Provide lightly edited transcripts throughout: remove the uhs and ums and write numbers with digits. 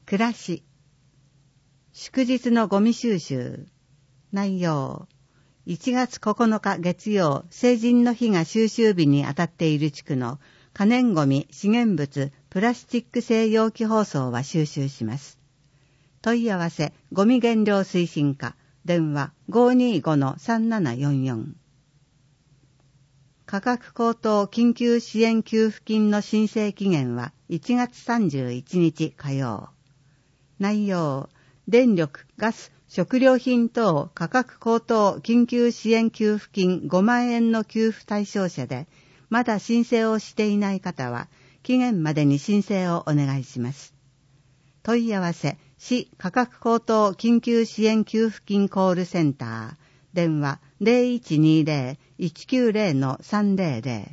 暮らし。祝日のゴミ収集。内容。1月9日月曜、成人の日が収集日にあたっている地区の可燃ゴミ、資源物、プラスチック製容器包装は収集します。問い合わせ、ゴミ減量推進課、電話 525-3744。価格高騰緊急支援給付金の申請期限は1月31日火曜。内容、電力、ガス、食料品等価格高騰緊急支援給付金5万円の給付対象者で、まだ申請をしていない方は、期限までに申請をお願いします。問い合わせ、市価格高騰緊急支援給付金コールセンター、電話 0120-190-300。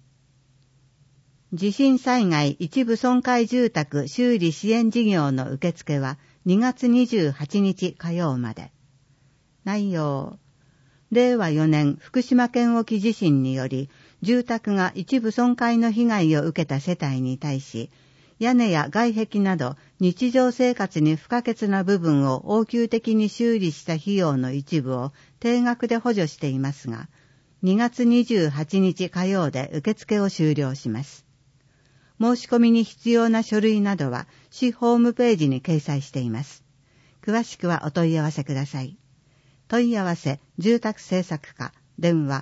地震災害一部損壊住宅修理支援事業の受付は2月28日火曜まで。内容。令和4年福島県沖地震により住宅が一部損壊の被害を受けた世帯に対し、屋根や外壁など日常生活に不可欠な部分を応急的に修理した費用の一部を定額で補助していますが、2月28日火曜で受付を終了します。申し込みに必要な書類などは市ホームページに掲載しています。詳しくはお問い合わせください。問い合わせ、住宅政策課、電話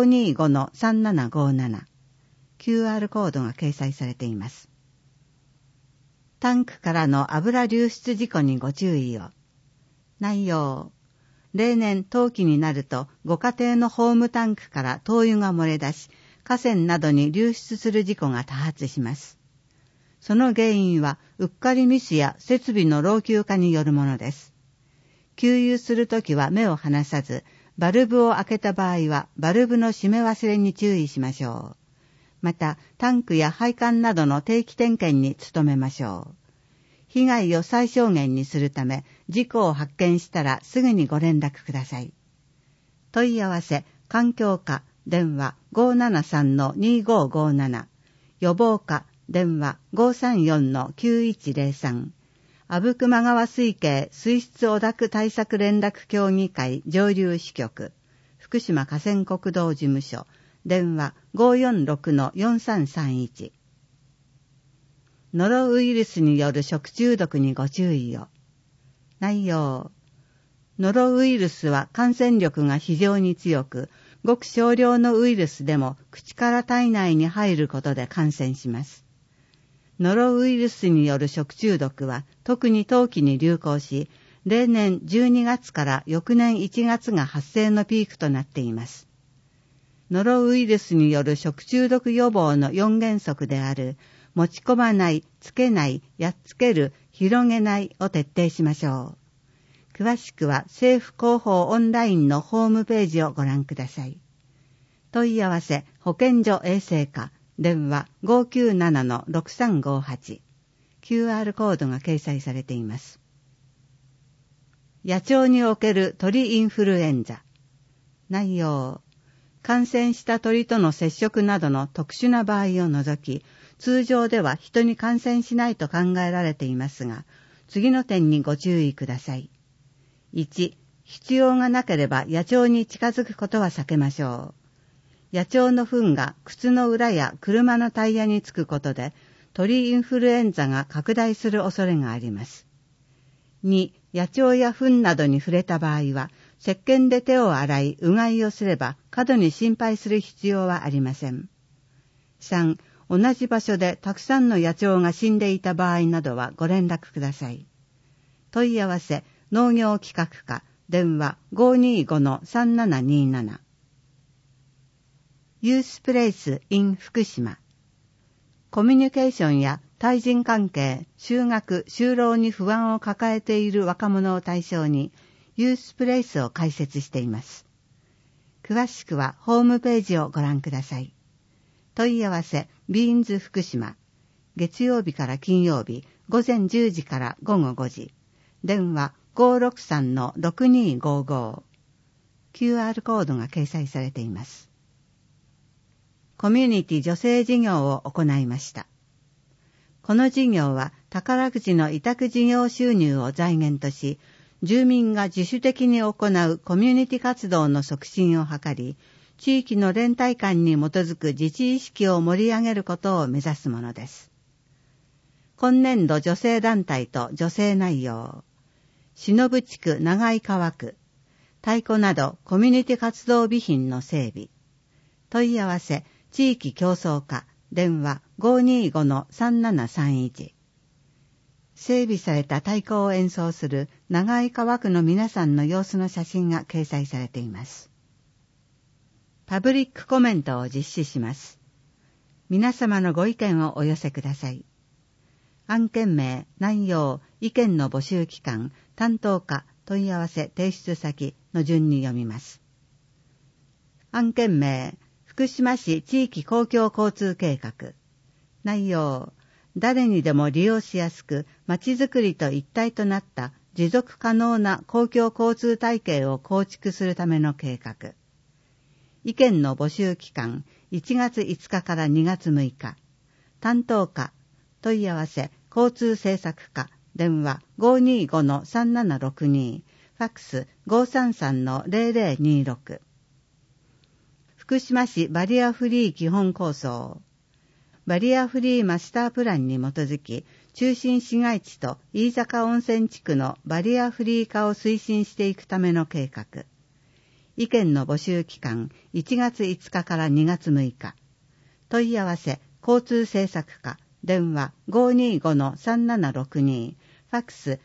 525-3757。QR コードが掲載されています。タンクからの油流出事故にご注意を。内容。例年冬季になるとご家庭のホームタンクから灯油が漏れ出し、河川などに流出する事故が多発します。その原因はうっかりミスや設備の老朽化によるものです。給油するときは目を離さず、バルブを開けた場合はバルブの閉め忘れに注意しましょう。また、タンクや配管などの定期点検に努めましょう。被害を最小限にするため、事故を発見したらすぐにご連絡ください。問い合わせ、環境課、電話 573-2557。予防課、電話 534-9103。阿武隈川水系水質汚濁対策連絡協議会上流支局、福島河川国道事務所、電話 546-4331。ノロウイルスによる食中毒にご注意を。内容。ノロウイルスは感染力が非常に強く、ごく少量のウイルスでも口から体内に入ることで感染します。ノロウイルスによる食中毒は特に冬季に流行し、例年12月から翌年1月が発生のピークとなっています。ノロウイルスによる食中毒予防の4原則である、持ち込まない、つけない、やっつける、広げないを徹底しましょう。詳しくは政府広報オンラインのホームページをご覧ください。問い合わせ、保健所衛生課、電話 597-6358。QR コードが掲載されています。野鳥における鳥インフルエンザ。内容。感染した鳥との接触などの特殊な場合を除き、通常では人に感染しないと考えられていますが、次の点にご注意ください。1、必要がなければ野鳥に近づくことは避けましょう。野鳥の糞が靴の裏や車のタイヤにつくことで、鳥インフルエンザが拡大する恐れがあります。2、野鳥や糞などに触れた場合は、石鹸で手を洗い、うがいをすれば過度に心配する必要はありません。3、同じ場所でたくさんの野鳥が死んでいた場合などはご連絡ください。問い合わせ、農業企画課、電話 525-3727。ユースプレイス in 福島。コミュニケーションや対人関係、就学、就労に不安を抱えている若者を対象に、ユースプレイスを開設しています。詳しくはホームページをご覧ください。問い合わせ、ビーンズ福島。月曜日から金曜日、午前10時から午後5時。電話 563-6255。QR コードが掲載されています。コミュニティ女性事業を行いました。 この事業は宝くじの委託事業収入を財源とし、住民が自主的に行うコミュニティ活動の促進を図り、地域の連帯感に基づく自治意識を盛り上げることを目指すものです。今年度女性団体と女性内容、篠地区長井川区、太鼓などコミュニティ活動備品の整備、問い合わせ、地域競争課、電話 525-3731。整備された太鼓を演奏する長井川区の皆さんの様子の写真が掲載されています。パブリックコメントを実施します。皆様のご意見をお寄せください。案件名、内容、意見の募集期間、担当課、問い合わせ、提出先の順に読みます。案件名、福島市地域公共交通計画。内容、誰にでも利用しやすく、まちづくりと一体となった持続可能な公共交通体系を構築するための計画。意見の募集期間、1月5日から2月6日。担当課、問い合わせ、交通政策課、電話 525-3762、ファックス 533-0026。福島市バリアフリー基本構想。バリアフリーマスタープランに基づき、中心市街地と飯坂温泉地区のバリアフリー化を推進していくための計画。意見の募集期間、1月5日から2月6日。問い合わせ、交通政策課、電話 525-3762、ファックス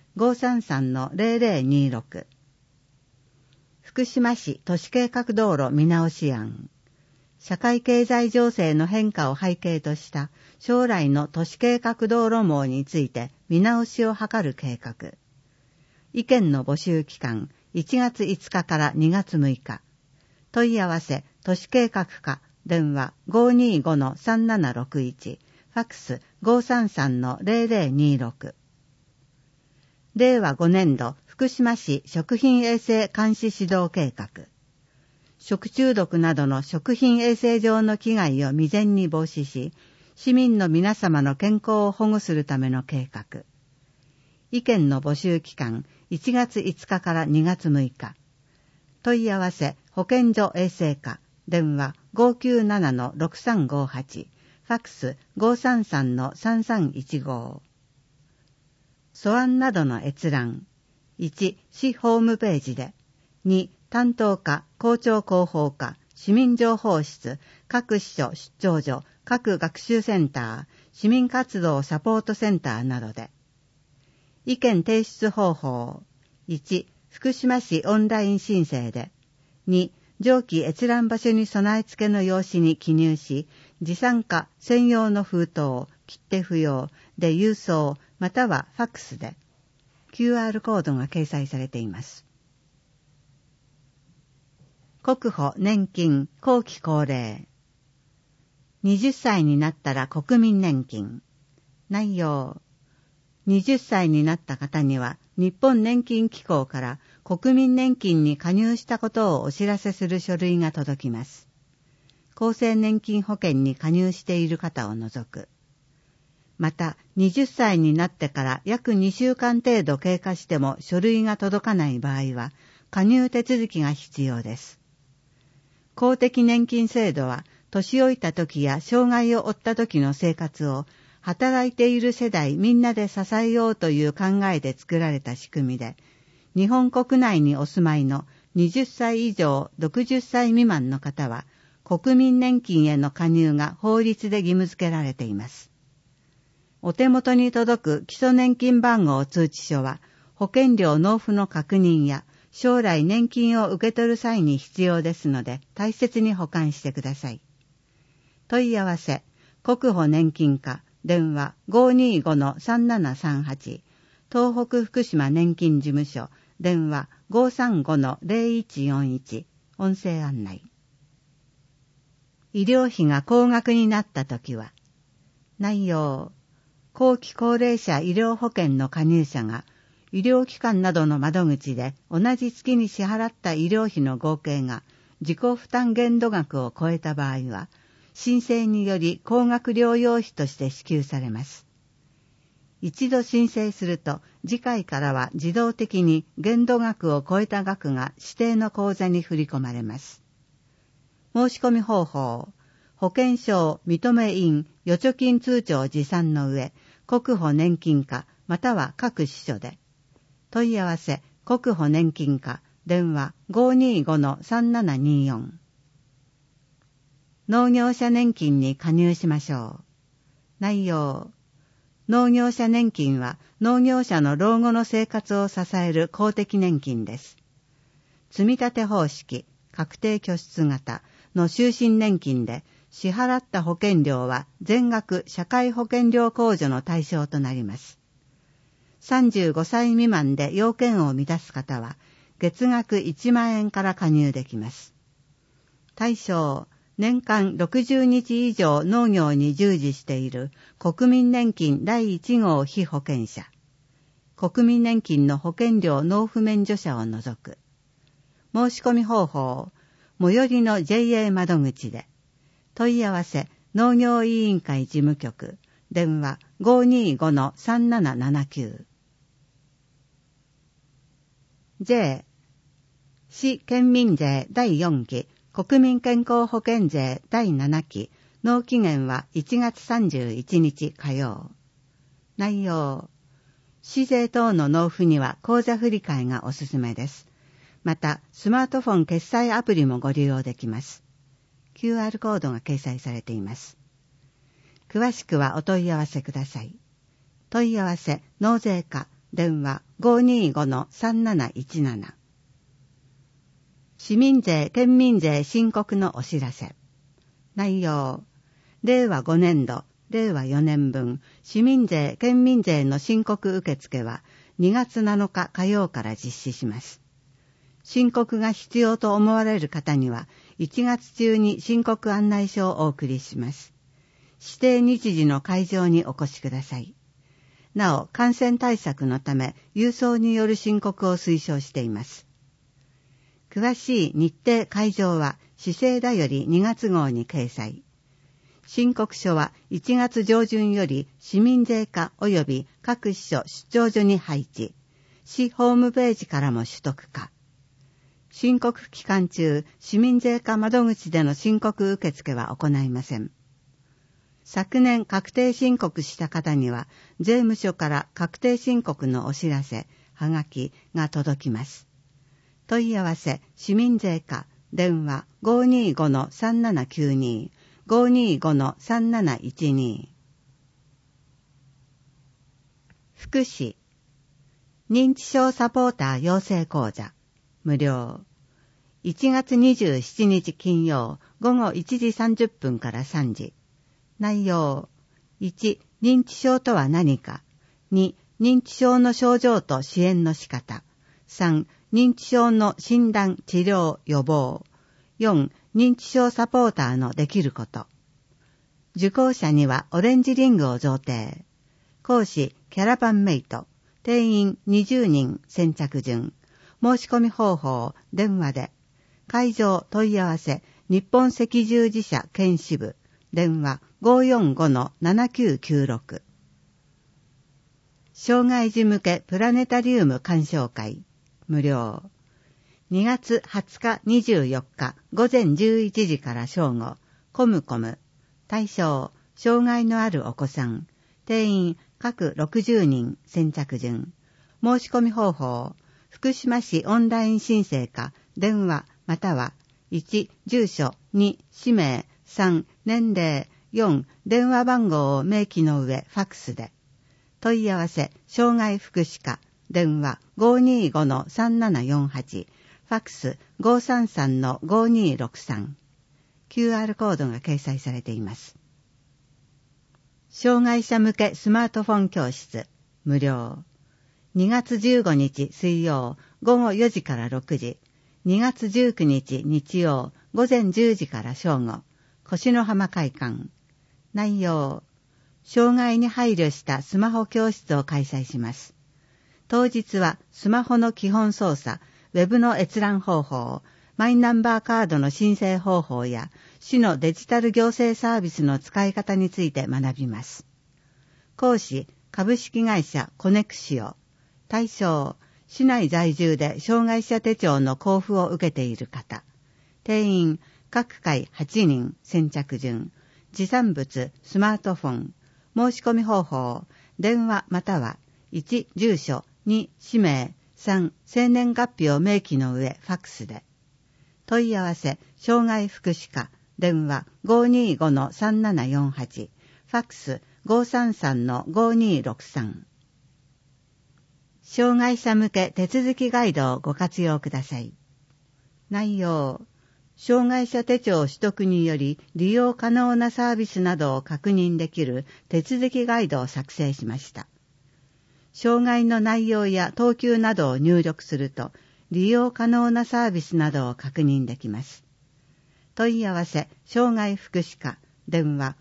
533-0026。福島市都市計画道路見直し案。社会経済情勢の変化を背景とした将来の都市計画道路網について見直しを図る計画。意見の募集期間、1月5日から2月6日。問い合わせ、都市計画課、電話 525-3761、ファックス 533-0026。令和5年度福島市食品衛生監視指導計画。食中毒などの食品衛生上の危害を未然に防止し、市民の皆様の健康を保護するための計画。意見の募集期間、1月5日から2月6日。問い合わせ、保健所衛生課、電話 597-6358、ファックス 533-3315。素案などの閲覧。1、市ホームページで。2、担当課、校長広報課、市民情報室、各支所出張所、各学習センター、市民活動サポートセンターなどで。意見提出方法。1、福島市オンライン申請で。2、上記閲覧場所に備え付けの用紙に記入し、持参加専用の封筒、切手不要で郵送、またはファックスで。QR コードが掲載されています。国保年金後期高齢。20歳になったら国民年金。内容。20歳になった方には日本年金機構から国民年金に加入したことをお知らせする書類が届きます。厚生年金保険に加入している方を除く。また、20歳になってから約2週間程度経過しても書類が届かない場合は、加入手続きが必要です。公的年金制度は、年老いた時や障害を負った時の生活を、働いている世代みんなで支えようという考えで作られた仕組みで、日本国内にお住まいの20歳以上60歳未満の方は、国民年金への加入が法律で義務付けられています。お手元に届く基礎年金番号通知書は、保険料納付の確認や将来年金を受け取る際に必要ですので、大切に保管してください。問い合わせ、国保年金課、電話 525-3738、東北福島年金事務所、電話 535-0141、音声案内。医療費が高額になったときは、内容、後期高齢者医療保険の加入者が、医療機関などの窓口で同じ月に支払った医療費の合計が自己負担限度額を超えた場合は、申請により高額療養費として支給されます。 一度申請すると次回からは自動的に限度額を超えた額が指定の口座に振り込まれます。申し込み方法、保険証認め印預貯金通帳持参の上、国保年金課または各支所で。問い合わせ、国保年金課、電話 525-3724。農業者年金に加入しましょう。内容。農業者年金は農業者の老後の生活を支える公的年金です。積立方式、確定拠出型の終身年金で支払った保険料は全額社会保険料控除の対象となります。35歳未満で要件を満たす方は月額1万円から加入できます。対象、年間60日以上農業に従事している国民年金第1号被保険者、国民年金の保険料納付免除者を除く。申し込み方法、最寄りの JA 窓口で。問い合わせ、農業委員会事務局、電話 525-3779。J、市県民税第4期、国民健康保険税第7期、納期限は1月31日火曜。内容、市税等の納付には口座振替がおすすめです。また、スマートフォン決済アプリもご利用できます。QR コードが掲載されています。詳しくはお問い合わせください。問い合わせ、納税課、電話 525-3717。市民税、県民税申告のお知らせ。内容、令和5年度、令和4年分、市民税、県民税の申告受付は2月7日火曜から実施します。申告が必要と思われる方には、1月中に申告案内書をお送りします。指定日時の会場にお越しください。なお、感染対策のため、郵送による申告を推奨しています。詳しい日程会場は、市政だより2月号に掲載。申告書は1月上旬より市民税課及び各支所出張所に配置。市ホームページからも取得可。申告期間中、市民税課窓口での申告受付は行いません。昨年確定申告した方には、税務署から確定申告のお知らせ、はがきが届きます。問い合わせ、市民税課、電話 525-3792、525-3712。福祉、認知症サポーター養成講座、無料。1月27日金曜午後1時30分から3時。内容。1、認知症とは何か。2、認知症の症状と支援の仕方。3、認知症の診断、治療、予防。4、認知症サポーターのできること。受講者にはオレンジリングを贈呈。講師、キャラバンメイト。定員20人先着順。申し込み方法、電話で。会場問い合わせ、日本赤十字社県支部。電話 545-7996。障害児向けプラネタリウム鑑賞会。無料。2月20日24日午前11時から正午。コムコム。対象、障害のあるお子さん。定員各60人先着順。申し込み方法、福島市オンライン申請か、電話または1、住所、2、氏名、3、年齢、4、電話番号を明記の上、ファックスで。問い合わせ、障害福祉課、電話 525-3748、ファックス 533-5263。QR コードが掲載されています。障害者向けスマートフォン教室、無料。2月15日水曜午後4時から6時、2月19日日曜午前10時から正午、越野浜会館。内容、障害に配慮したスマホ教室を開催します。当日はスマホの基本操作、ウェブの閲覧方法、マイナンバーカードの申請方法や市のデジタル行政サービスの使い方について学びます。講師、 株式会社コネクシオ、対象、市内在住で障害者手帳の交付を受けている方、定員、各回8人、先着順、持参物、スマートフォン、申し込み方法、電話または、1、住所、2、氏名、3、生年月日を明記の上、ファックスで。問い合わせ、障害福祉課、電話 525-3748、ファックス 533-5263。障害者向け手続きガイドをご活用ください。内容、障害者手帳取得により利用可能なサービスなどを確認できる手続きガイドを作成しました。障害の内容や等級などを入力すると、利用可能なサービスなどを確認できます。問い合わせ、障害福祉課、電話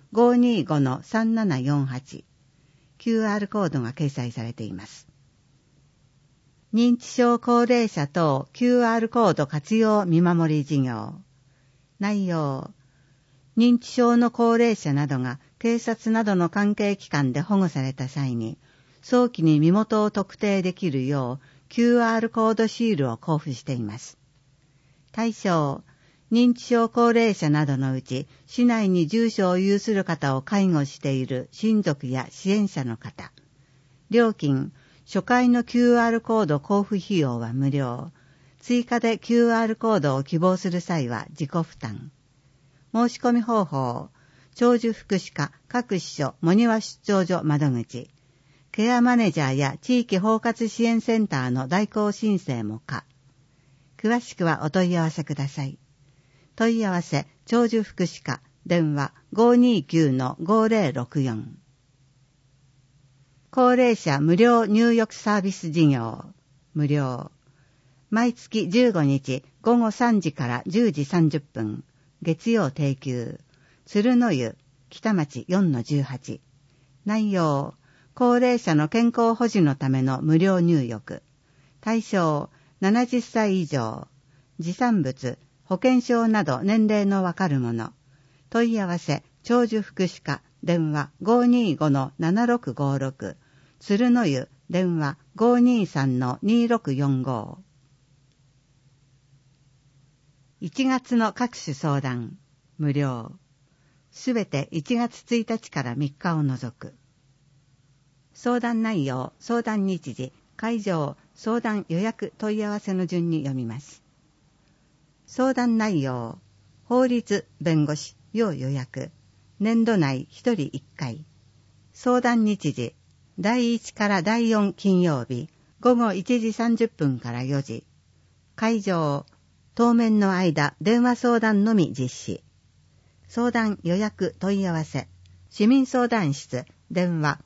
525-3748。QR コードが掲載されています。認知症高齢者等 QR コード活用見守り事業。内容、認知症の高齢者などが警察などの関係機関で保護された際に、早期に身元を特定できるよう QR コードシールを交付しています。対象、認知症高齢者などのうち、市内に住所を有する方を介護している親族や支援者の方。料金、初回の QR コード交付費用は無料。追加で QR コードを希望する際は自己負担。申し込み方法、長寿福祉課各支所茂庭出張所窓口、ケアマネージャーや地域包括支援センターの代行申請も可。詳しくはお問い合わせください。問い合わせ、長寿福祉課、電話 529-5064。高齢者無料入浴サービス事業、無料。毎月15日午後3時から10時30分、月曜定休、鶴の湯、北町 4-18。内容、高齢者の健康保持のための無料入浴。対象、70歳以上。持参物、保険証など年齢のわかるもの。問い合わせ、長寿福祉課、電話 525-7656。鶴の湯、電話 523-2645。1月の各種相談、無料。すべて1月1日から3日を除く。相談内容、相談日時、会場、相談予約問い合わせの順に読みます。相談内容、法律、弁護士、要予約。年度内1人1回。相談日時、第1から第4金曜日、午後1時30分から4時。会場、当面の間、電話相談のみ実施。相談予約問い合わせ。市民相談室、電話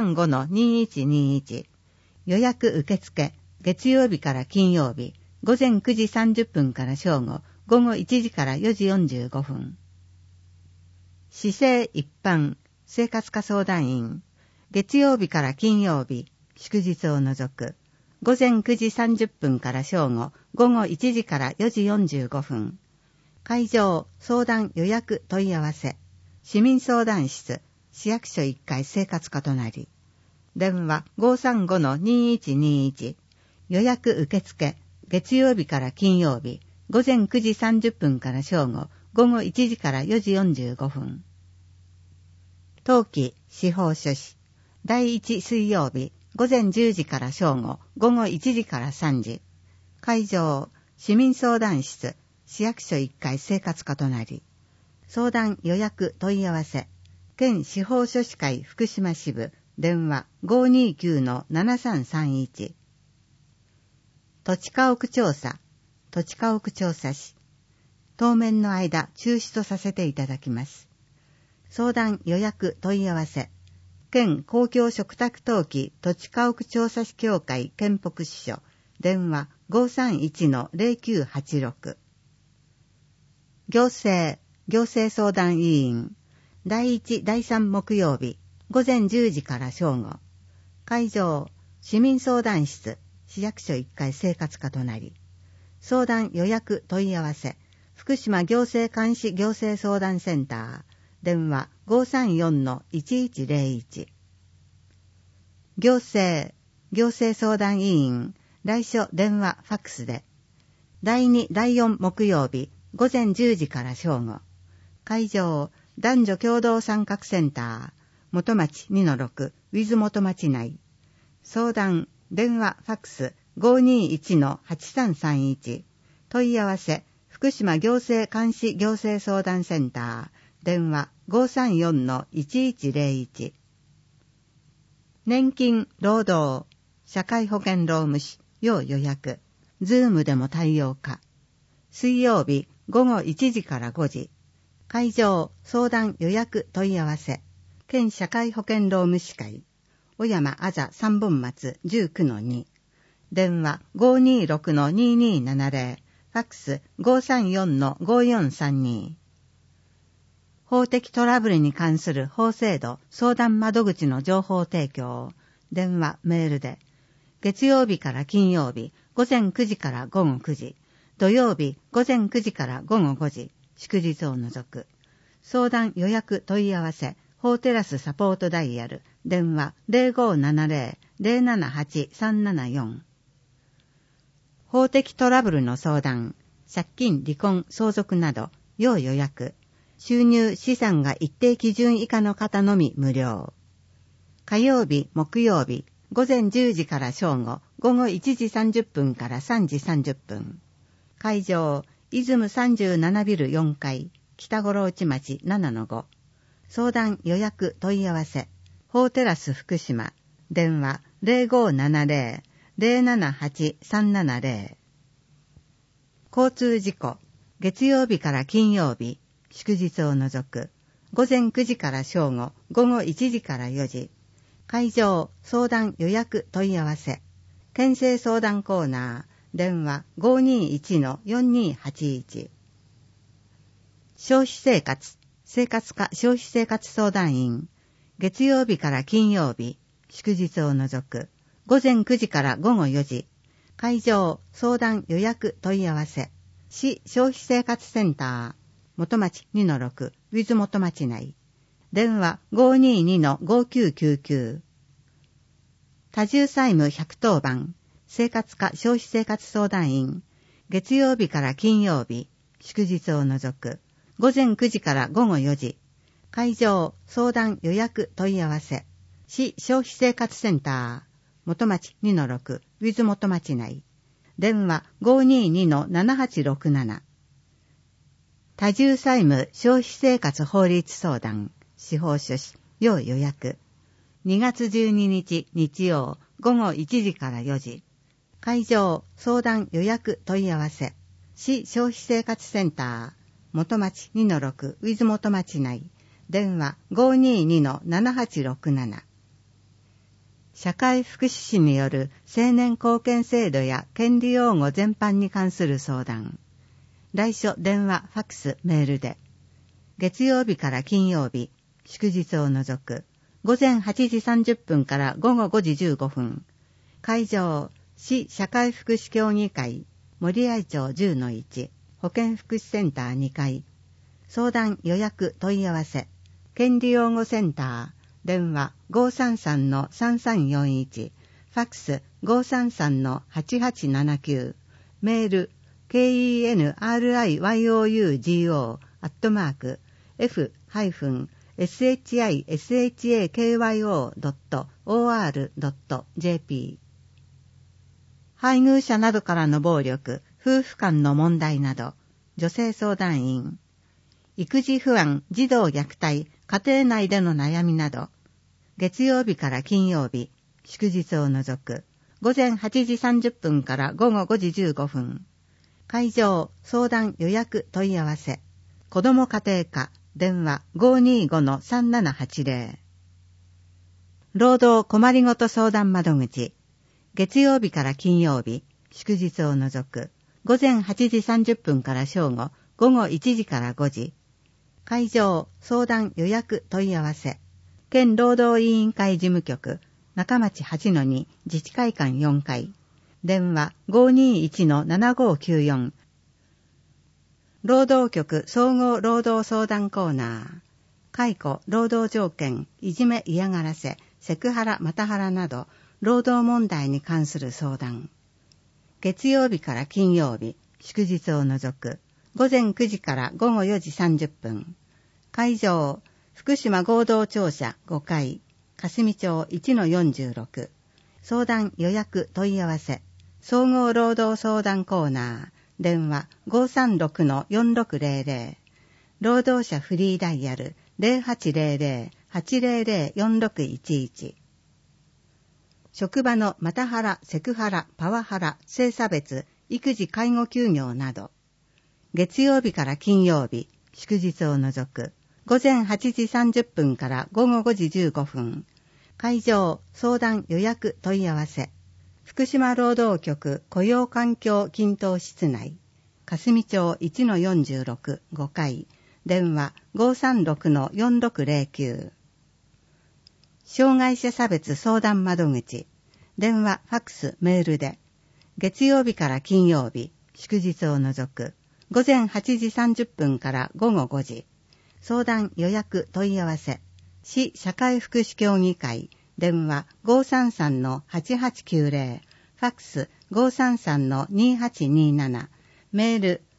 535-2121。予約受付、月曜日から金曜日、午前9時30分から正午、午後1時から4時45分。市政一般、生活課相談員、月曜日から金曜日、祝日を除く、午前9時30分から正午、午後1時から4時45分。会場、相談予約問い合わせ。市民相談室、市役所1階生活課隣。電話 535-2121。予約受付、月曜日から金曜日、午前9時30分から正午、午後1時から4時45分。当期、司法書士。第1水曜日、午前10時から正午、午後1時から3時。会場、市民相談室、市役所1階生活課隣。相談予約問い合わせ。県司法書士会福島支部、電話 529-7331。土地家屋調査、土地家屋調査士。当面の間中止とさせていただきます。相談予約問い合わせ。県公共嘱託登記土地家屋調査士協会県北支所、電話 531-0986。行政相談委員、第1、第3木曜日、午前10時から正午。会場、市民相談室、市役所1階生活課隣。相談予約問い合わせ、福島行政監視行政相談センター、電話 534-1101。 行政相談委員、来所電話ファックスで、第2、第4木曜日、午前10時から正午。会場、男女共同参画センター、元町 2-6、ウィズ元町内。相談、電話ファックス 521-8331。問い合わせ、福島行政監視行政相談センター、電話 534-1101。年金、労働、社会保険労務士、要予約。ズームでも対応可。水曜日午後1時から5時。会場、相談予約問い合わせ。県社会保険労務士会。小山あざ3本松 19-2。電話 526-2270。ファックス 534-5432。法的トラブルに関する法制度相談窓口の情報提供。電話、メールで。月曜日から金曜日、午前9時から午後9時。土曜日、午前9時から午後5時。祝日を除く。相談予約問い合わせ。法テラスサポートダイヤル。電話 0570-078-374。法的トラブルの相談。借金、離婚、相続など。要予約。収入、資産が一定基準以下の方のみ無料。火曜日、木曜日、午前10時から正午、午後1時30分から3時30分。会場、出雲37ビル4階、北五郎内町 7-5。相談予約問い合わせ。法テラス福島。電話 0570-078-370。交通事故。月曜日から金曜日。祝日を除く。午前9時から正午、午後1時から4時。会場、相談予約問い合わせ。県政相談コーナー、電話 521-4281。消費生活課消費生活相談員。月曜日から金曜日、祝日を除く。午前9時から午後4時。会場、相談予約問い合わせ。市消費生活センター。元町 2-6、ウィズ元町内。電話 522-5999。多重債務110番、生活課消費生活相談員。月曜日から金曜日、祝日を除く。午前9時から午後4時。会場、相談予約問い合わせ。市消費生活センター。元町 2-6、ウィズ元町内。電話 522-7867。多重債務消費生活法律相談、司法書士、要予約。2月12日日曜午後1時から4時。会場、相談予約問い合わせ。市消費生活センター、元町 2-6 ウィズ元町内。電話 522-7867。社会福祉士による青年貢献制度や権利擁護全般に関する相談。来所電話、ファックス、メールで。月曜日から金曜日、祝日を除く。午前8時30分から午後5時15分。会場、市社会福祉協議会、森合町 10-1、保健福祉センター2階。相談予約問い合わせ。権利擁護センター、電話 533-3341、ファックス 533-8879、メール、kenryougo@shisakyo.or.jp。 配偶者などからの暴力、夫婦間の問題など、女性相談員。育児不安、児童虐待、家庭内での悩みなど、月曜日から金曜日、祝日を除く、午前8時30分から午後5時15分。会場、相談予約問い合わせ。子ども家庭課、電話 525-3780。労働困りごと相談窓口。月曜日から金曜日、祝日を除く。午前8時30分から正午、午後1時から5時。会場、相談予約問い合わせ。県労働委員会事務局、中町 8-2 自治会館4階。電話 521-7594。労働局総合労働相談コーナー。解雇、労働条件、いじめ嫌がらせ、 セクハラ、マタハラなど、労働問題に関する相談。月曜日から金曜日、祝日を除く、午前9時から午後4時30分。会場、福島合同庁舎5階、霞町 1-46。相談予約問い合わせ。総合労働相談コーナー。電話 536-4600。労働者フリーダイヤル 0800-800-4611。職場のマタハラ、セクハラ、パワハラ、性差別、育児介護休業など。月曜日から金曜日、祝日を除く、午前8時30分から午後5時15分。会場、相談予約問い合わせ。福島労働局雇用環境均等室内。霞町 1-46 5階。電話 536-4609。障害者差別相談窓口。電話、ファックス、メールで。月曜日から金曜日、祝日を除く。午前8時30分から午後5時。相談予約問い合わせ。市社会福祉協議会。電話 533-8890。ファックス 533-2827。メール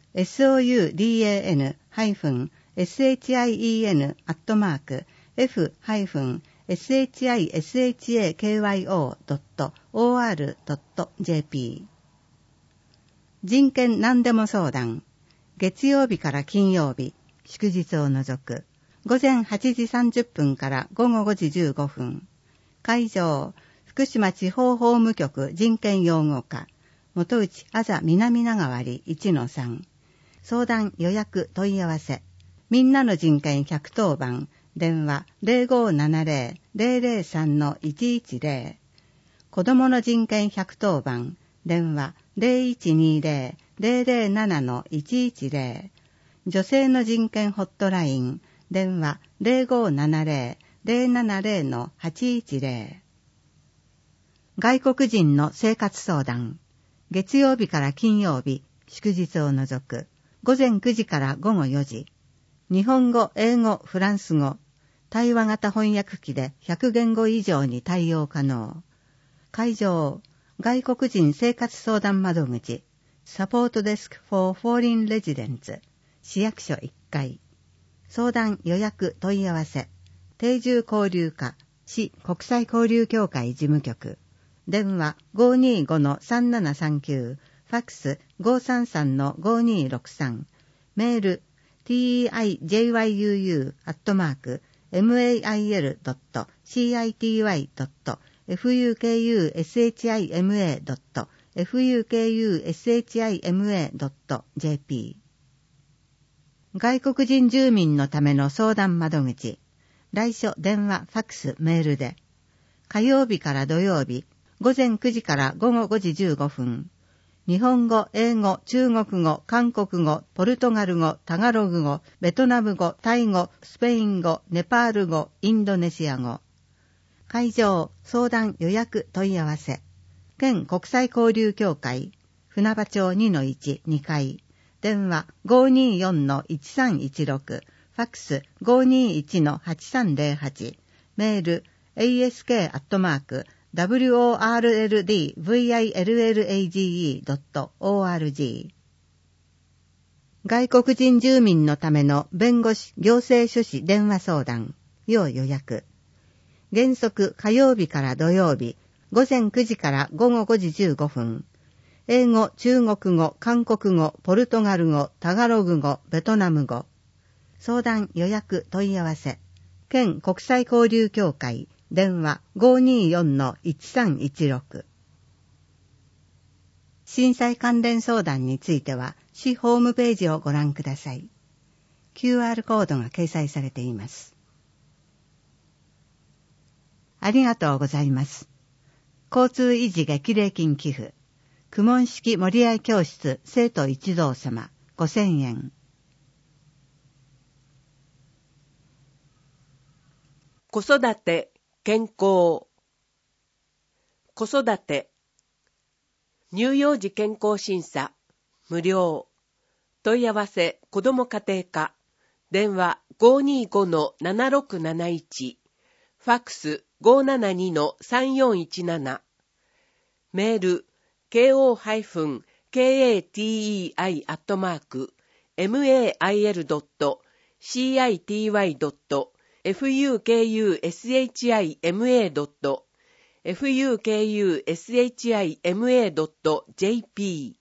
soudan--f-shishakyo.or.jp。 人権何でも相談。月曜日から金曜日、祝日を除く。午前8時30分から午後5時15分。会場、福島地方法務局人権擁護課。元内あざ南長割 1-3。相談予約問い合わせ。みんなの人権110番。電話 0570-003-110。子どもの人権110番。電話 0120-007-110。女性の人権ホットライン。電話 0570-070-810。外国人の生活相談。月曜日から金曜日、祝日を除く。午前9時から午後4時。日本語、英語、フランス語。対話型翻訳機で100言語以上に対応可能。会場、外国人生活相談窓口。サポートデスク for foreign residents。市役所1階。相談予約問い合わせ。定住交流課。市国際交流協会事務局。電話 525-3739。ファックス 533-5263。メール tijyuu@mail.fukushima.fukushima.jp。 外国人住民のための相談窓口。来所電話、ファックス、メールで。火曜日から土曜日、午前9時から午後5時15分。日本語、英語、中国語、韓国語、ポルトガル語、タガログ語、ベトナム語、タイ語、スペイン語、ネパール語、インドネシア語。会場、相談予約問い合わせ。県国際交流協会、船場町 2-1 2階。電話 524-1316。ファックス 521-8308。メール ask@worldvillage.org。 外国人住民のための弁護士行政書士電話相談要予約。原則火曜日から土曜日午前9時から午後5時15分。英語、中国語、韓国語、ポルトガル語、タガログ語、ベトナム語。相談予約問い合わせ。県国際交流協会電話 524-1316。 震災関連相談については市ホームページをご覧ください。 QR コードが掲載されています。ありがとうございます。交通維持激励金寄付公文式盛合教室生徒一同様5000円。 子育て健康。子育て乳幼児健康審査無料。問い合わせ子ども家庭課電話 525-7671。 ファックス 572-3417。メール、ko-mail.fukushima.jp。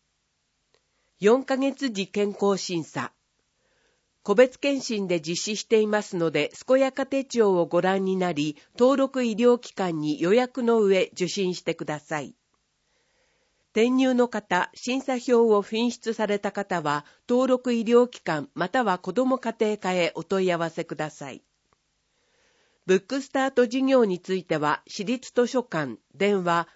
4ヶ月時健康審査。個別検診で実施していますので、健やか手帳をご覧になり、登録医療機関に予約の上受診してください。転入の方、審査票を紛失された方は、登録医療機関または子ども家庭課へお問い合わせください。ブックスタート事業については、市立図書館、電話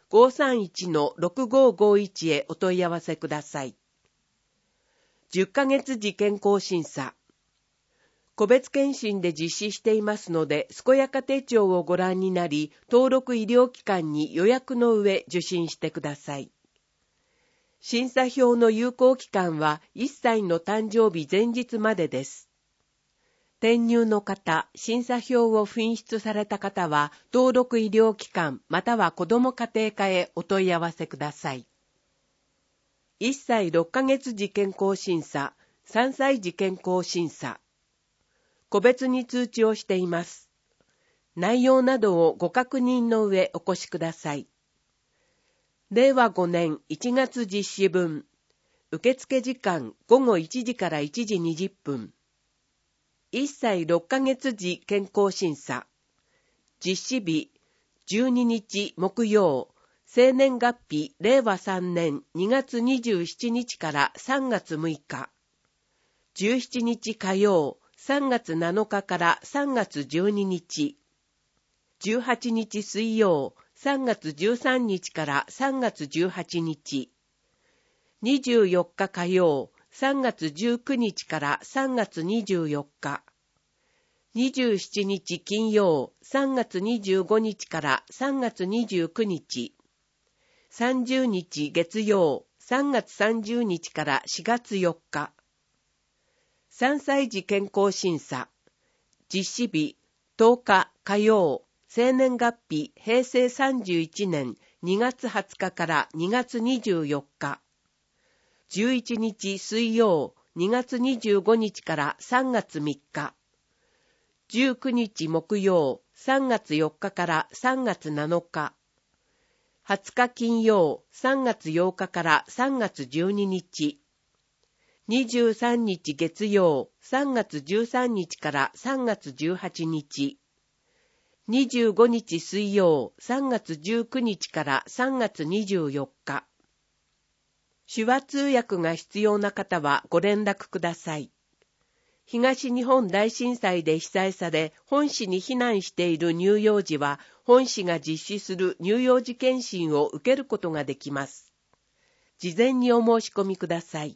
531-6551 へお問い合わせください。10ヶ月時健康審査。個別検診で実施していますので、健やか手帳をご覧になり、登録医療機関に予約の上受診してください。審査票の有効期間は1歳の誕生日前日までです。転入の方、審査票を紛失された方は、登録医療機関または子ども家庭課へお問い合わせください。1歳6ヶ月時健康審査、3歳時健康審査。個別に通知をしています。内容などをご確認の上お越しください。令和5年1月実施分。受付時間午後1時から1時20分。1歳6ヶ月時健康審査。実施日12日木曜。生年月日令和3年2月27日から3月6日。17日火曜。3月7日から3月12日。18日水曜、3月13日から3月18日。24日火曜、3月19日から3月24日。27日金曜、3月25日から3月29日。30日月曜、3月30日から4月4日。3歳児健康審査。実施日10日火曜。生年月日平成31年2月20日から2月24日。11日水曜。2月25日から3月3日。19日木曜。3月4日から3月7日。20日金曜。3月8日から3月12日。23日月曜、3月13日から3月18日。25日水曜、3月19日から3月24日。手話通訳が必要な方はご連絡ください。東日本大震災で被災され、本市に避難している乳幼児は、本市が実施する乳幼児検診を受けることができます。事前にお申し込みください。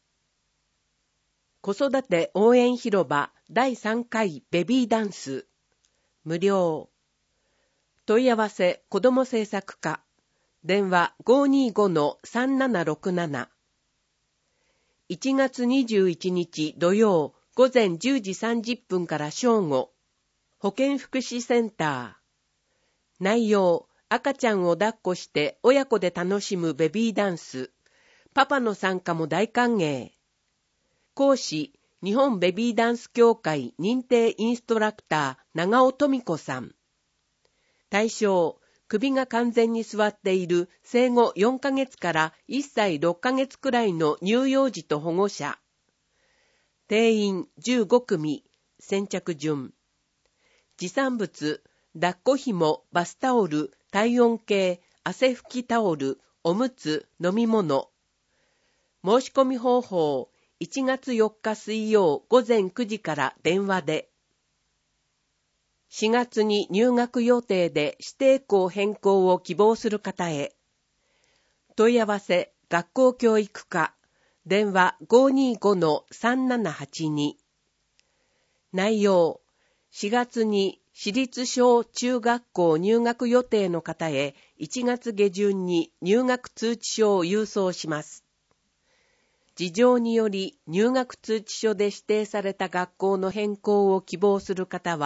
子育て応援広場第3回ベビーダンス無料。問い合わせ子ども政策課電話 525-3767。 1月21日土曜午前10時30分から正午。保健福祉センター。内容、赤ちゃんを抱っこして親子で楽しむベビーダンス。パパの参加も大歓迎。講師、日本ベビーダンス協会認定インストラクター、長尾富子さん。対象、首が完全に座っている生後4ヶ月から1歳6ヶ月くらいの乳幼児と保護者。定員15組、先着順。持参物、抱っこ紐、バスタオル、体温計、汗拭きタオル、おむつ、飲み物。申し込み方法、1月4日水曜午前9時から電話で。4月に入学予定で指定校変更を希望する方へ。問い合わせ学校教育課電話 525-3782。 内容、4月に私立小中学校入学予定の方へ1月下旬に入学通知書を郵送します。事情により入学通知書で指定された学校の変更を希望する方は、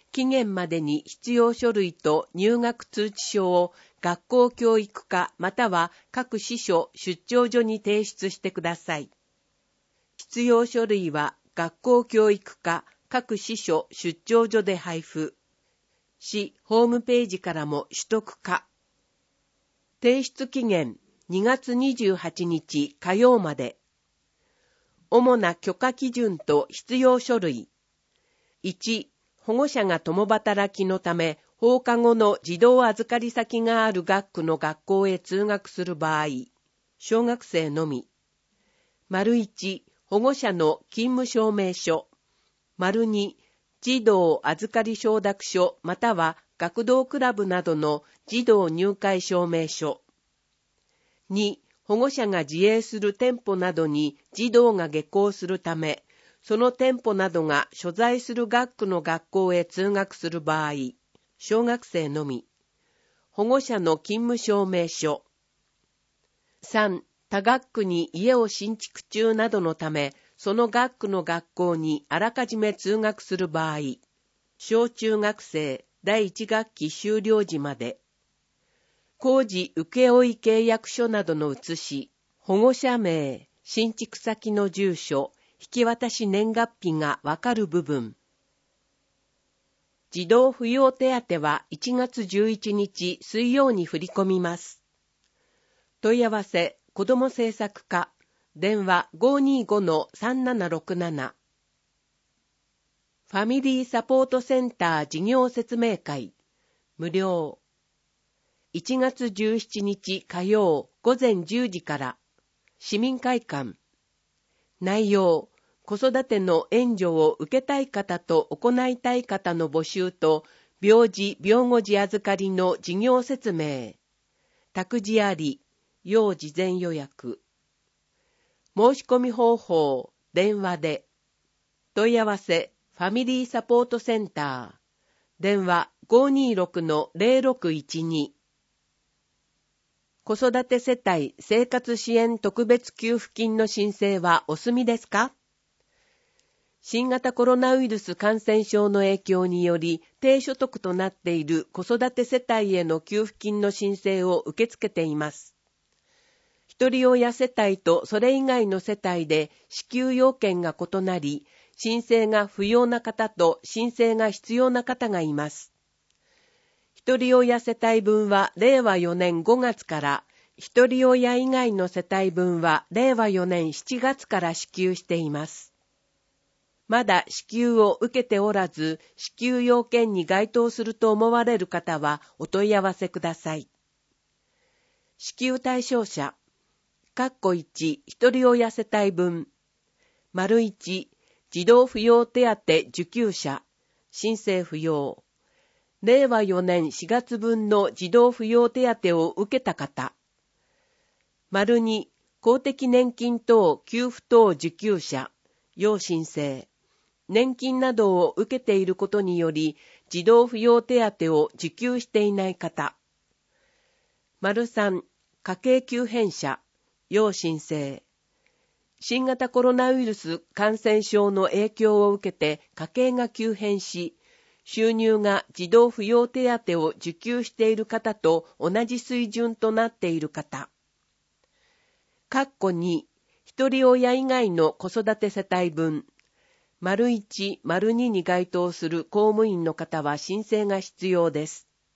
期限までに必要書類と入学通知書を学校教育課または各支所出張所に提出してください。必要書類は学校教育課各支所出張所で配布。市ホームページからも取得可。提出期限2月28日火曜まで。主な許可基準と必要書類。1、保護者が共働きのため、放課後の児童預かり先がある学区の学校へ通学する場合、小学生のみ。1、保護者の勤務証明書。2、児童預かり承諾書または学童クラブなどの児童入会証明書。2、保護者が自営する店舗などに児童が下校するため、その店舗などが所在する学区の学校へ通学する場合、小学生のみ。保護者の勤務証明書。3、他学区に家を新築中などのため、その学区の学校にあらかじめ通学する場合、小中学生第1学期終了時まで。工事請負契約書などの写し、保護者名、新築先の住所、引き渡し年月日がわかる部分。児童扶養手当は1月11日水曜に振り込みます。問い合わせ、子ども政策課、電話 525-3767。ファミリーサポートセンター事業説明会、無料。1月17日火曜午前10時から、市民会館。内容、子育ての援助を受けたい方と行いたい方の募集と、病児・病後児預かりの事業説明。託児あり、要事前予約。申し込み方法、電話で。問い合わせ、ファミリーサポートセンター。電話 526-0612。子育て世帯生活支援特別給付金の申請はお済みですか？新型コロナウイルス感染症の影響により低所得となっている子育て世帯への給付金の申請を受け付けています。一人親世帯とそれ以外の世帯で支給要件が異なり、申請が不要な方と申請が必要な方がいます。一人親世帯分は令和4年5月から、一人親以外の世帯分は令和4年7月から支給しています。まだ支給を受けておらず、支給要件に該当すると思われる方はお問い合わせください。支給対象者、1、一人親世帯分。1、児童扶養手当受給者、申請不要。令和4年4月分の児童扶養手当を受けた方。2、公的年金等給付等受給者、要申請。年金などを受けていることにより、児童扶養手当を受給していない方。3、家計急変者、要申請。新型コロナウイルス感染症の影響を受けて家計が急変し、収入が児童扶養手当を受給している方と同じ水準となっている方。2、一人親以外の子育て世帯分。1、2に該当する公務員の方は申請が必要です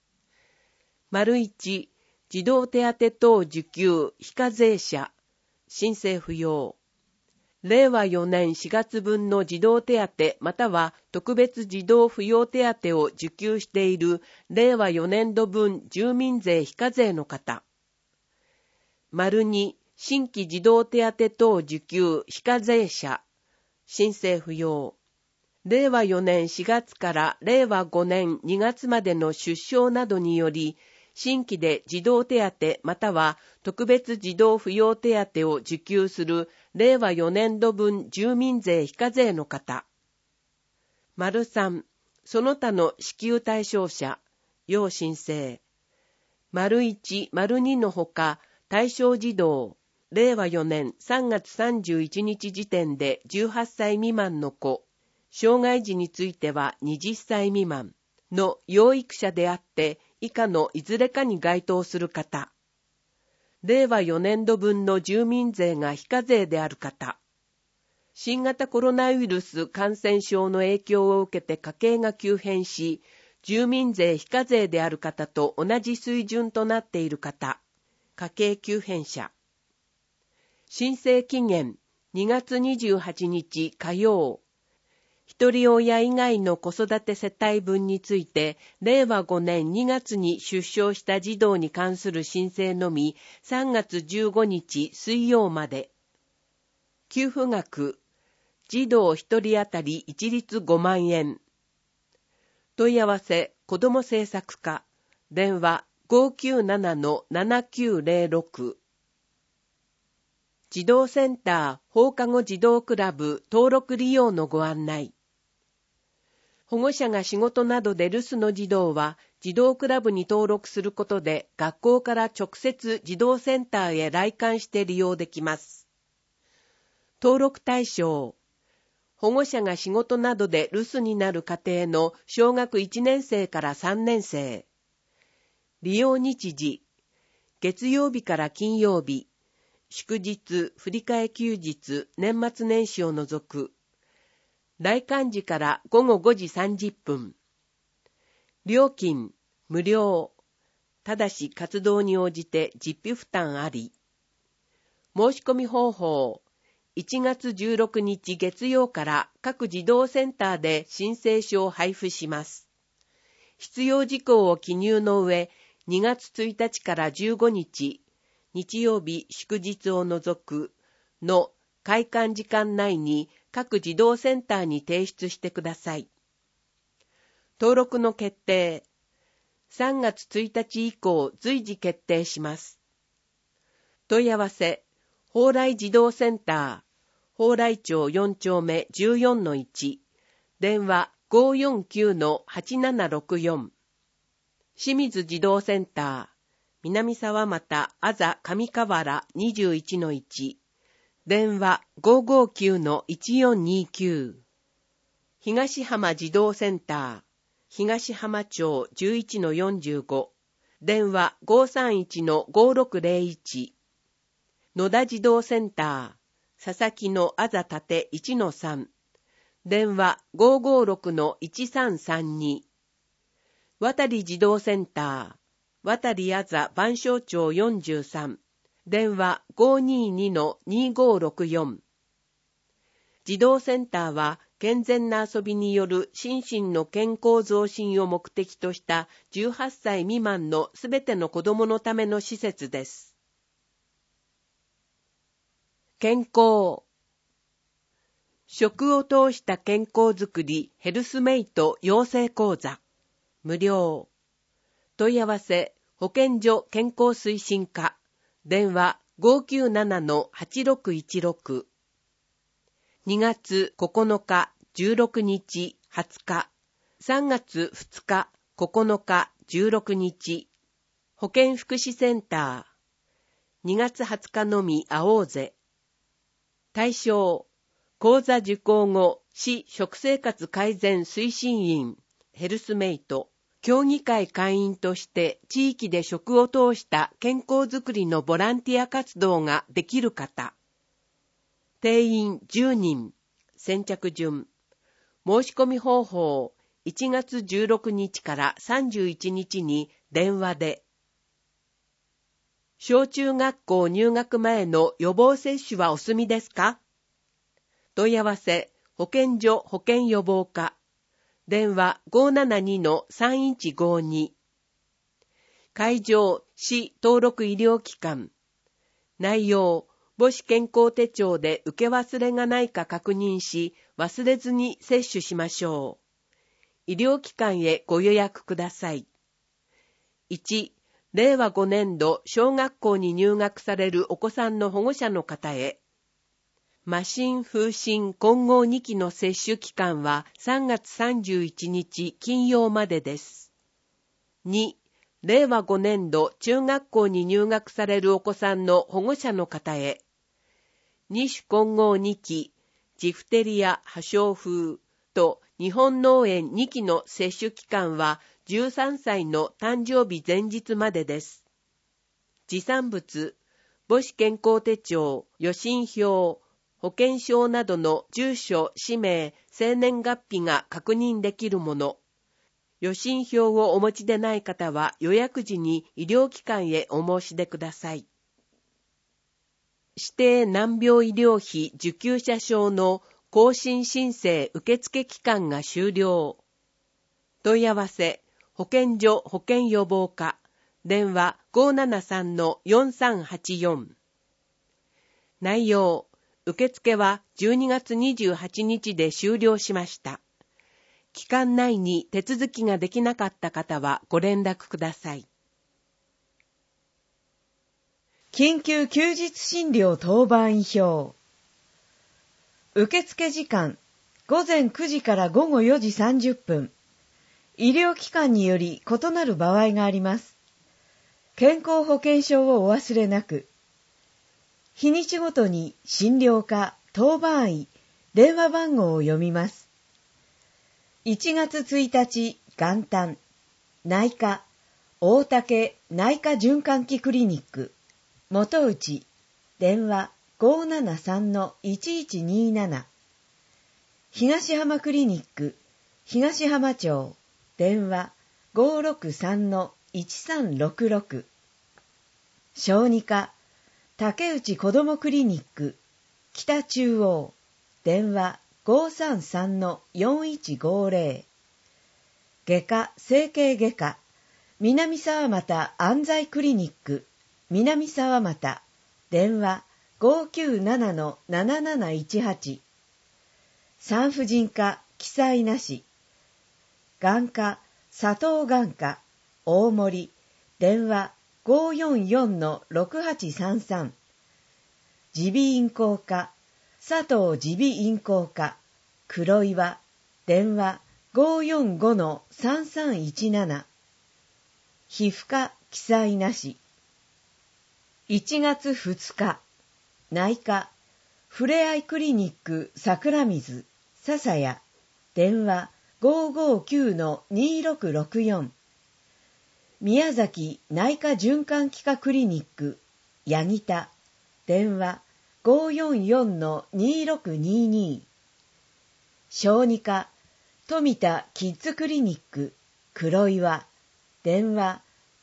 。1、児童手当等受給非課税者、申請不要。令和4年4月分の児童手当または特別児童扶養手当を受給している令和4年度分住民税非課税の方。2、新規児童手当等受給非課税者、申請不要。令和4年4月から令和5年2月までの出生などにより、新規で児童手当または特別児童扶養手当を受給する令和4年度分住民税非課税の方。3、その他の支給対象者、要申請。1、2のほか、対象児童、令和4年3月31日時点で18歳未満の子、障害児については20歳未満。 の養育者であって以下のいずれかに該当する方、令和4年度分の住民税が非課税である方、新型コロナウイルス感染症の影響を受けて家計が急変し、住民税非課税である方と同じ水準となっている方、家計急変者。申請期限2月28日火曜。一人親以外の子育て世帯分について、令和5年2月に出生した児童に関する申請のみ3月15日水曜まで。給付額、児童一人当たり一律5万円。問い合わせ、子ども政策課、電話 597-7906。児童センター放課後児童クラブ登録利用のご案内。保護者が仕事などで留守の児童は、児童クラブに登録することで、学校から直接児童センターへ来館して利用できます。登録対象。保護者が仕事などで留守になる家庭の小学1年生から3年生。利用日時。月曜日から金曜日。祝日、振り替え休日、年末年始を除く。来館時から午後5時30分。料金、無料。ただし活動に応じて実費負担あり。申し込み方法。1月16日月曜から各児童センターで申請書を配布します。必要事項を記入の上、2月1日から15日、日曜日祝日を除くの開館時間内に各児童センターに提出してください。登録の決定。3月1日以降随時決定します。問い合わせ。蓬莱児童センター、蓬莱町4丁目 14-1、電話 549-8764。清水児童センター、南沢又あざ上河原 21-1、電話 559-1429。東浜児童センター、東浜町 11-45、電話 531-5601。野田児童センター、佐々木のあざたて 1-3、電話 556-1332。渡児童センター、渡あざ番所町43、電話 522-2564。児童センターは健全な遊びによる心身の健康増進を目的とした18歳未満のすべての子どものための施設です。健康。食を通した健康づくりヘルスメイト養成講座。無料。問い合わせ、保健所健康推進課。電話 597-8616。2月9日、16日、20日。3月2日、9日、16日。保健福祉センター。2月20日のみ会おうぜ。対象、講座受講後、市食生活改善推進員、ヘルスメイト、協議会会員として地域で食を通した健康づくりのボランティア活動ができる方。定員10人、先着順。申し込み方法、1月16日から31日に電話で。小中学校入学前の予防接種はお済みですか？問い合わせ、保健所保健予防課。電話 572-3152。会場、市登録医療機関。内容、母子健康手帳で受け忘れがないか確認し、忘れずに接種しましょう。医療機関へご予約ください。1、令和5年度小学校に入学されるお子さんの保護者の方へ。麻疹風疹混合2期の接種期間は3月31日金曜までです。2、令和5年度中学校に入学されるお子さんの保護者の方へ。2種混合2期、ジフテリア破傷風と日本脳炎2期の接種期間は13歳の誕生日前日までです。持参物、母子健康手帳、予診票、保険証などの住所、氏名、生年月日が確認できるもの。予診票をお持ちでない方は予約時に医療機関へお申し出ください。指定難病医療費受給者証の更新申請受付期間が終了。問い合わせ、保健所保健予防課、電話 573-4384。内容、受付は12月28日で終了しました。期間内に手続きができなかった方はご連絡ください。 緊急休日診療当番表。受付時間、午前9時から午後4時30分。医療機関により異なる場合があります。健康保険証をお忘れなく。日にちごとに診療科、当番医、電話番号を読みます。1月1日、元旦、内科、大竹内科循環器クリニック、元内、電話 573-1127。東浜クリニック、東浜町、電話 563-1366。小児科、竹内子どもクリニック、北中央、電話 533-4150。外科整形外科、南沢又安西クリニック、南沢又、電話 597-7718。産婦人科記載なし。眼科佐藤眼科、大森、電話 544-6833。耳鼻咽喉科佐藤耳鼻咽喉科、黒岩、電話 545-3317。皮膚科記載なし。1月2日、内科、ふれあいクリニック桜水、笹谷、電話 559-2664。宮崎内科循環器科クリニック、八木田、電話 544-2622。小児科、富田キッズクリニック、黒岩、電話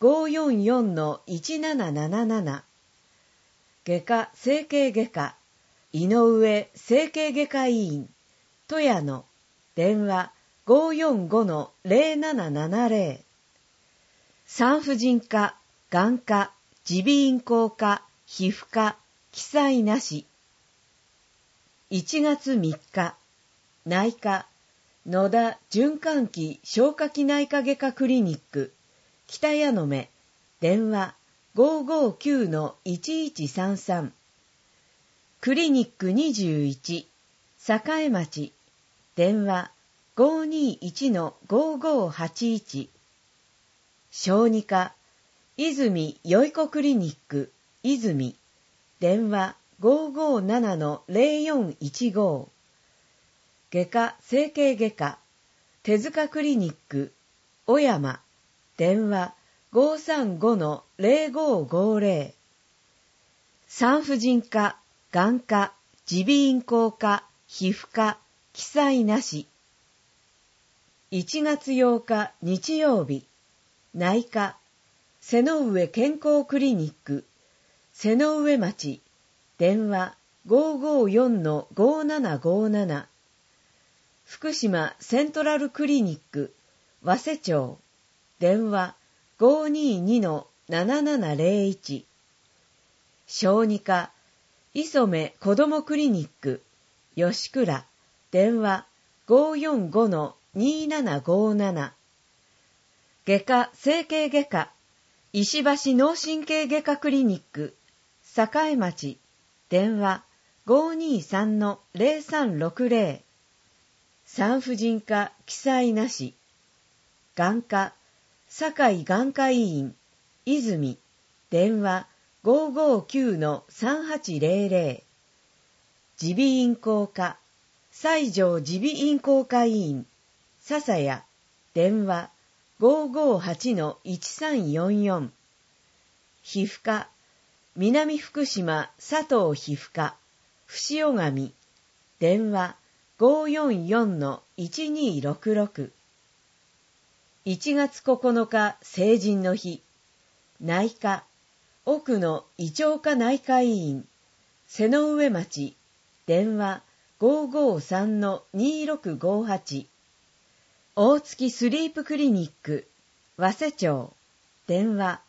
544-1777。外科整形外科、井上整形外科医院、富谷野、電話 545-0770。産婦人科、眼科、耳鼻咽喉科、皮膚科、記載なし。1月3日、内科、野田循環器消化器内科外科クリニック、北谷野目、電話 559-1133。クリニック21、栄町、電話 521-5581。小児科、泉よいこクリニック、泉、電話 557-0415。外科整形外科、手塚クリニック、小山、電話 535-0550。産婦人科、眼科、耳鼻咽喉科、皮膚科、記載なし。1月8日日曜日、内科、瀬上健康クリニック、瀬上町、電話 554-5757。福島セントラルクリニック、早瀬町、電話 522-7701。小児科、磯目子どもクリニック、吉倉、電話 545-2757。外科整形外科、石橋脳神経外科クリニック、栄町、電話 523-0360。産婦人科記載なし。眼科、堺眼科医院、泉、電話 559-3800。耳鼻咽喉科、西条耳鼻咽喉科医院、 笹谷、電話 558-1344。皮膚科、南福島佐藤皮膚科、伏尾上、電話 544-1266。1月9日成人の日、内科、奥野胃腸科内科医院、瀬上町、電話 553-2658。大月スリープクリニック、早瀬町、電話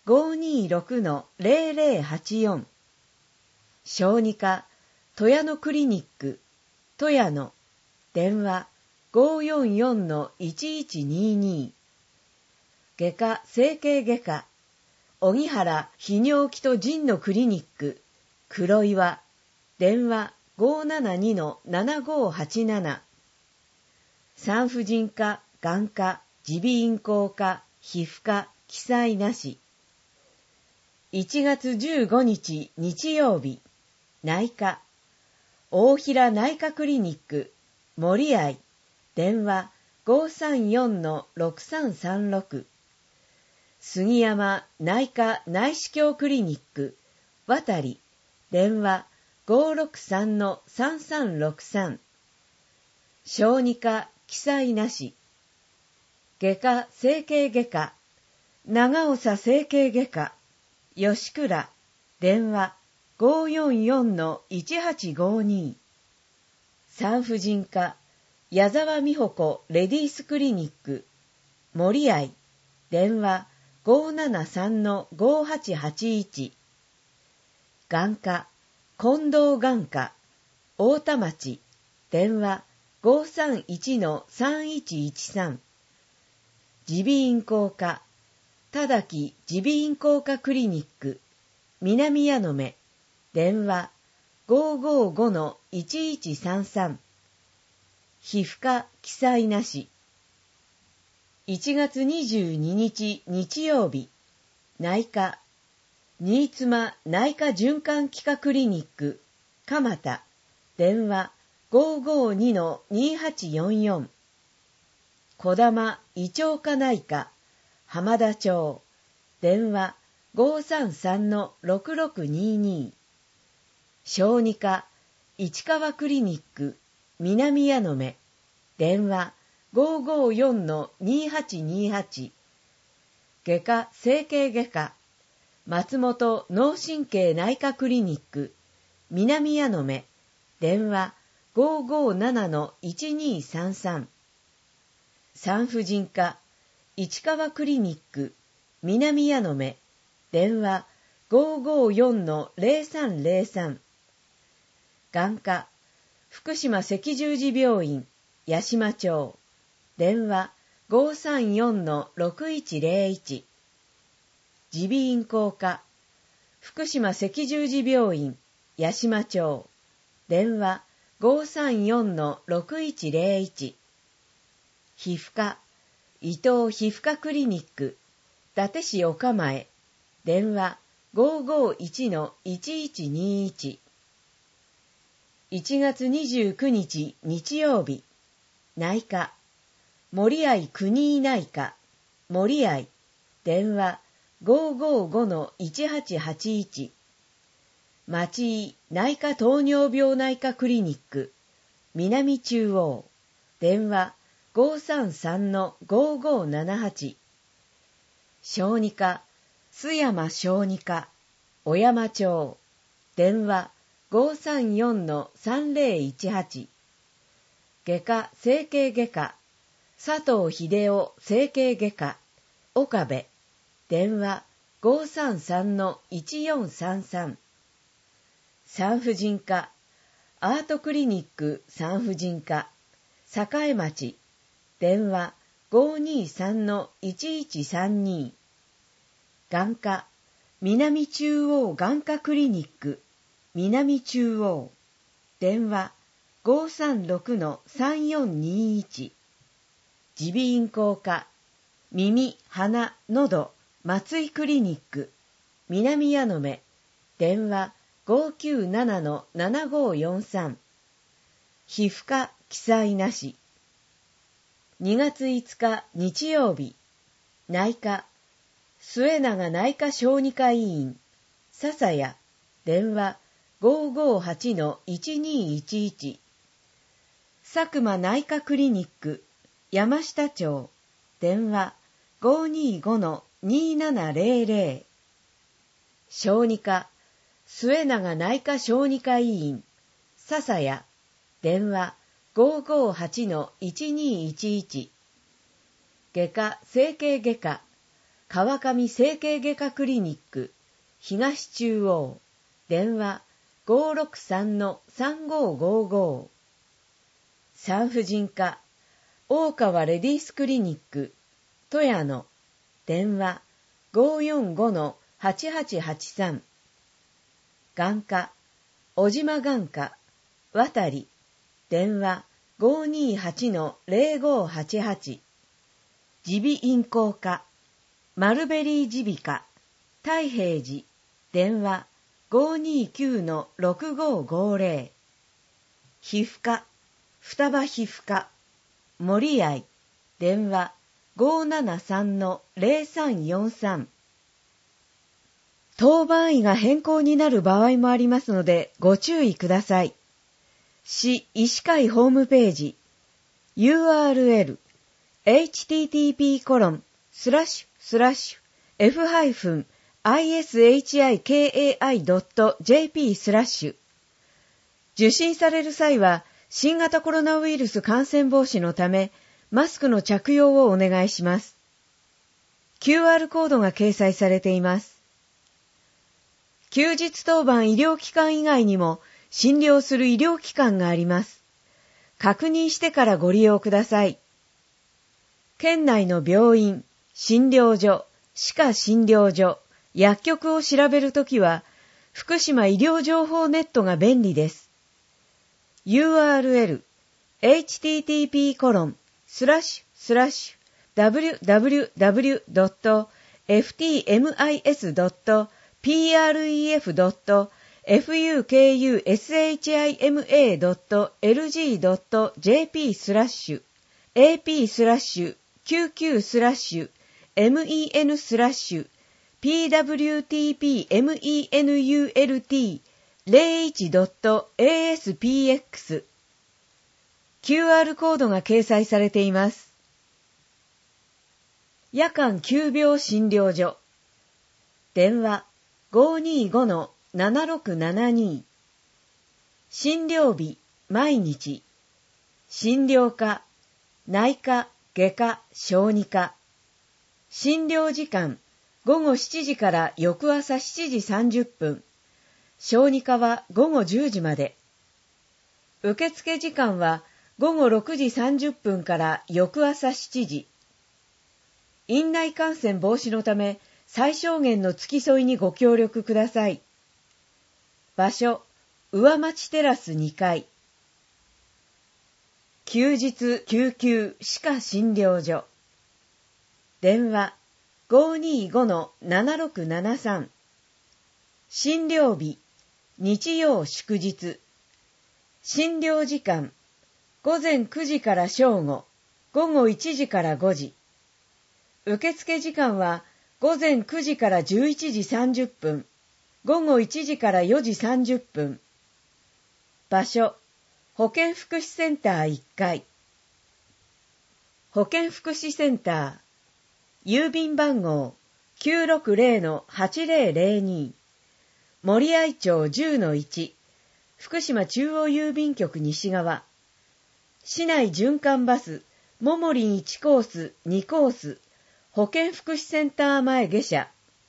526-0084。小児科、戸谷野クリニック、戸谷野、電話 544-1122。外科整形外科、荻原泌尿器と腎のクリニック、黒岩、電話 572-7587。産婦人科、眼科、耳鼻咽喉科、皮膚科、記載なし。1月15日日曜日、内科、大平内科クリニック、森愛、電話 534-6336。杉山内科内視鏡クリニック、渡り、電話 563-3363。小児科、記載なし。外科整形外科、長長整形外科、吉倉、電話 544-1852。産婦人科、矢沢美穂子レディースクリニック、森愛、電話 573-5881。眼科、近藤眼科、大田町、電話 531-3113。耳鼻咽喉科、田崎耳鼻咽喉科クリニック、南矢野目、電話 555-1133。皮膚科記載なし。1月22日日曜日、内科、新妻内科循環器科クリニック、蒲田、電話 552-2844。児玉胃腸科内科、浜田町、電話 533-6622。小児科、市川クリニック、南矢野目、電話 554-2828。外科整形外科、松本脳神経内科クリニック、南矢野目、電話 557-1233。産婦人科、市川クリニック、南矢野目、電話 554-0303。眼科、福島赤十字病院、八島町、電話 534-6101。耳鼻咽喉科、福島赤十字病院、八島町、電話 534-6101。皮膚科、伊藤皮膚科クリニック、伊達市岡前、電話 551-1121。1月29日日曜日、内科、森愛国井内科、森愛、電話 555-1881。町井内科糖尿病内科クリニック、南中央、電話 533-5578。小児科、須山小児科、小山町、電話 534-3018。外科整形外科、佐藤秀夫整形外科、岡部、電話 533-1433。産婦人科、アートクリニック産婦人科、栄町、電話 523-1132。眼科、南中央眼科クリニック、南中央、電話 536-3421。耳鼻咽喉科、耳、鼻、喉、松井クリニック、南矢野目、電話 597-7543。皮膚科記載なし。 2月5日日曜日、内科、末永内科小児科医院、笹谷、電話 558-1211、佐久間内科クリニック、山下町、電話 525-2700、小児科、末永内科小児科医院、笹谷、電話 558-1211、外科整形外科、川上整形外科クリニック、東中央、電話 563-3555、産婦人科、大川レディースクリニック、富谷野、電話 545-8883、眼科、小島眼科、渡り、電話 528-0588、耳鼻咽喉科、マルベリー耳鼻科、太平寺、電話 529-6550、皮膚科、双葉皮膚科、森合、電話 573-0343、当番医が変更になる場合もありますのでご注意ください。市医師会ホームページ URL http://f-ishiki.jp/ 受診される際は新型コロナウイルス感染防止のためマスクの着用をお願いします。QR コードが掲載されています。休日当番医療機関以外にも診療する医療機関があります。確認してからご利用ください。県内の病院、診療所、歯科診療所、薬局を調べるときは、福島医療情報ネットが便利です。URL http://www.ftmis.pub.gp/ap/q-men/pwtp-men/p-men/QR コードが掲載されています。夜間急病診療所、電話 525-7672、診療日毎日、診療科、内科、外科、小児科、診療時間午後7時から翌朝7時30分、小児科は午後10時まで。受付時間は午後6時30分から翌朝7時。院内感染防止のため最小限の付き添いにご協力ください。場所、上町テラス2階。休日救急歯科診療所。電話 525-7673。診療日、日曜祝日。診療時間、午前9時から正午、午後1時から5時。受付時間は午前9時から11時30分、午後1時から4時30分。場所、保健福祉センター1階。保健福祉センター、郵便番号 960-8002、森合町 10-1、福島中央郵便局西側。市内循環バス、ももりん1コース、2コース、保健福祉センター前下車。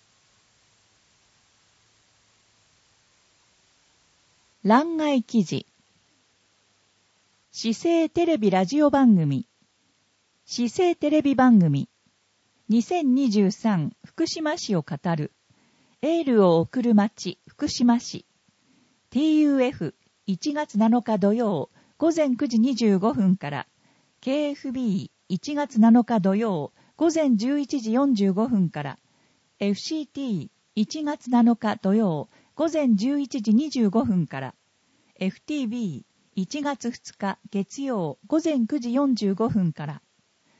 欄外記事。市政テレビラジオ番組。市政テレビ番組。2023福島市を語る。エールを送る町、福島市。TUF1 月7日土曜午前9時25分から、KFB1 月7日土曜午前11時45分から、FCT1 月7日土曜午前11時25分から、FTB1 月2日月曜午前9時45分から、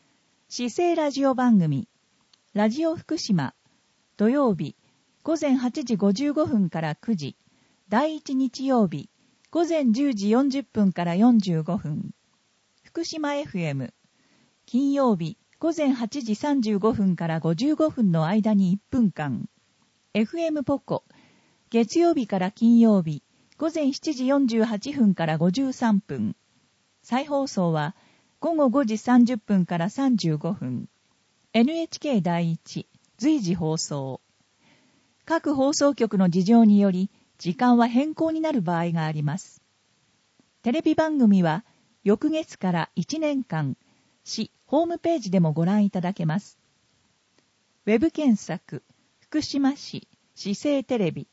市政ラジオ番組、ラジオ福島、土曜日、午前8時55分から9時、第1日曜日、午前10時40分から45分、福島 FM、金曜日、午前8時35分から55分の間に1分間、FM ポコ、月曜日から金曜日、午前7時48分から53分、再放送は午後5時30分から35分、NHK 第一、随時放送。各放送局の事情により、時間は変更になる場合があります。テレビ番組は、翌月から1年間、市ホームページでもご覧いただけます。ウェブ検索、福島市市政テレビ。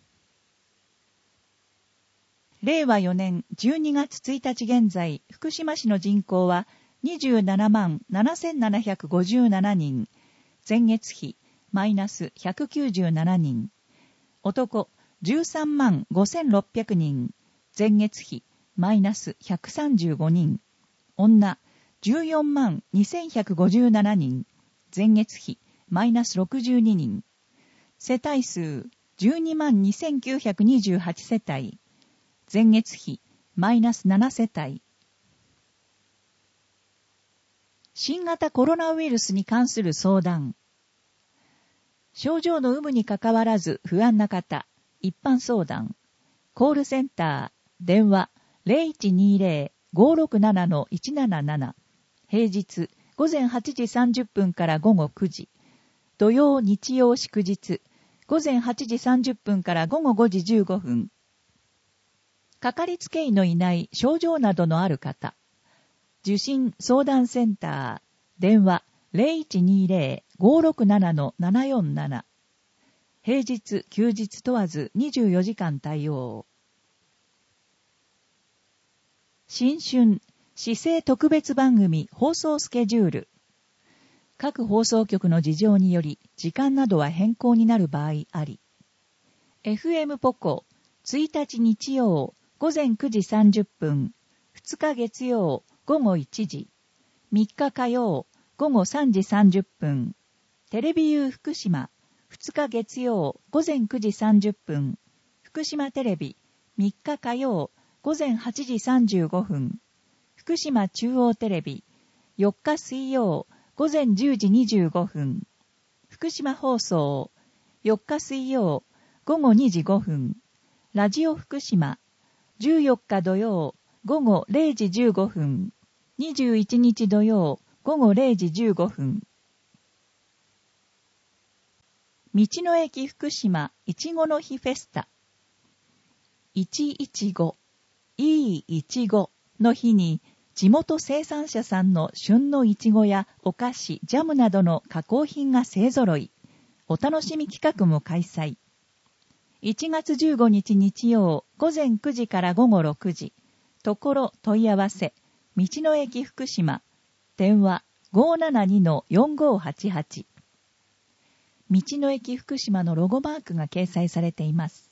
令和4年12月1日現在、福島市の人口は27万7757人、前月比マイナス197人、男13万5600人、前月比マイナス135人、女14万2157人、前月比マイナス62人、世帯数12万2928世帯、前月比マイナス7世帯。新型コロナウイルスに関する相談。症状の有無にかかわらず不安な方、一般相談。コールセンター、電話 0120-567-177。平日午前8時30分から午後9時。土曜日曜祝日、午前8時30分から午後5時15分。かかりつけ医のいない症状などのある方。受診相談センター、電話 0120-567-747。平日、休日問わず24時間対応。新春、市政特別番組放送スケジュール。各放送局の事情により、時間などは変更になる場合あり。FM ポコ、1日日曜、午前9時30分、2日月曜、午後1時、3日火曜、午後3時30分、テレビ U 福島、2日月曜、午前9時30分、福島テレビ、3日火曜、午前8時35分、福島中央テレビ、4日水曜、午前10時25分、福島放送、4日水曜、午後2時5分、ラジオ福島、14日土曜、午後0時15分、21日土曜、午後0時15分。道の駅福島いちごの日フェスタ。115、いいいちごの日に、地元生産者さんの旬のいちごやお菓子、ジャムなどの加工品が勢ぞろい。お楽しみ企画も開催。1月15日日曜、午前9時から午後6時。ところ問い合わせ。道の駅福島。電話 572-4588。道の駅福島のロゴマークが掲載されています。